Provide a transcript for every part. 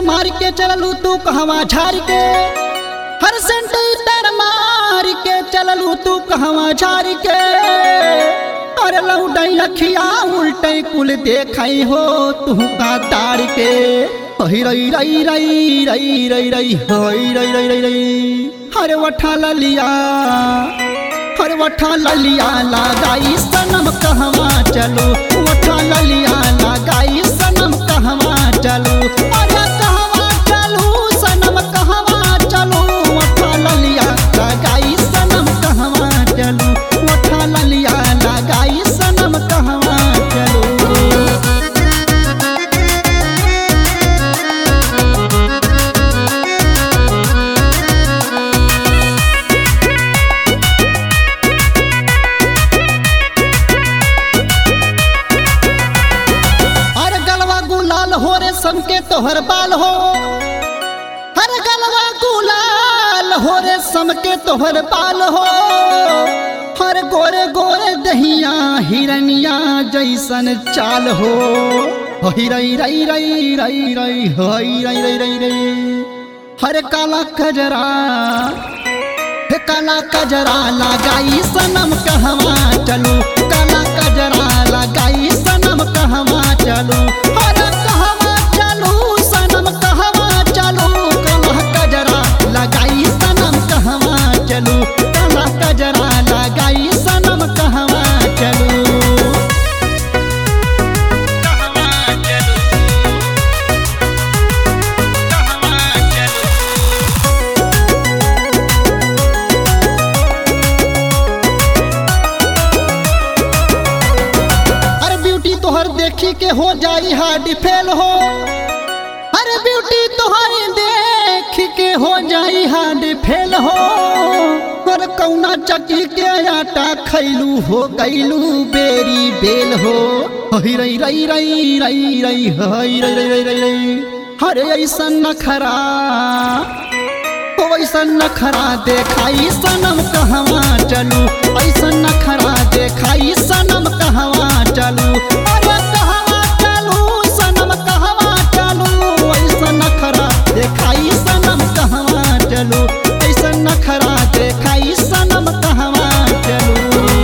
मार के चललू तू कहवा झाड़ के, हर सेंटीमीटर मार के चललू तू कहवा झाड़ के। अरे लौटई अखिया उल्टे कुल देखई हो तू का ताड़ के। रई रई रई रई रई रई रई रई रई रई रई रई हरे वठा ललिया, हरे वठा ललिया लगाई सनम कहवा चलो, वठा ललिया लगाई सनम कहवा चलो। अरे कहवा चलो सनम कहवा चलो, वठा ललिया लगाई सनम कहवा चलो, वठा ललिया लगाई सनम कहवा चलो। हो रे सम के तोहर बाल हो, हर गलवा गुलाल हो रे सम के तोहर बाल हो। हर गोरे गोरे दहिया हिरनिया जैसन चाल हो। रई रई रई रई रई रई रई रई रई रई हर काला कजरा, हे काला कजरा लगाई सनम कहवा चलो, काला कजरा लगाई सनम कहवा चलो। हर कहवा चलो सनम कहवा चलो, काला कजरा लगाई सनम कहवा चलो, काला कजरा लगाई सनम कहवा चलो। तोहर देखी के हो जाई हार्ड फेल हो, अरे ब्यूटी तोहरी देख के हो जाई हार्ड फेल हो। और कौना चक्की के आटा खैलू हो गईलू बेरी बेल हो। रई रई रई रई रई रई रई रई रई रई हरे ऐसन नखरा, ऐसन नखरा देखाई सनम कहवा चलू, ऐसन नखरा देखाई सनम कहवा चलू। अरे कहवा चलू सनम कहवा चलू, ऐसन नखरा देखाई सनम कहवा चलू, ऐसन नखरा देखाई सनम कहवा चलू।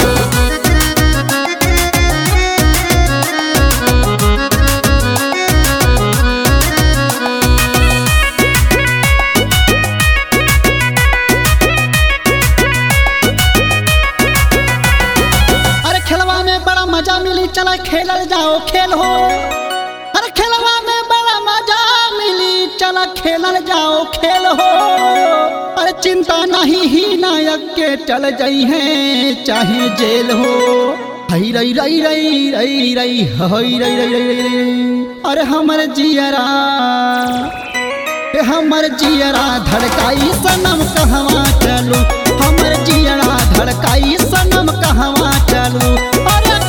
मजा मिली चला खेलल जाओ खेल हो, अरे खेलवा में बड़ा मजा मिली चला खेलल जाओ खेल हो। अरे चिंता नहीं ही नायक के चल जाई है चाहे जेल हो। हई रई रई रई रई रई हई रई रई रई अरे हमर जियरा, हमर जियरा धड़काई सनम कहवा चलो, हमर जियरा धड़काई सनम कहवा चलो। अरे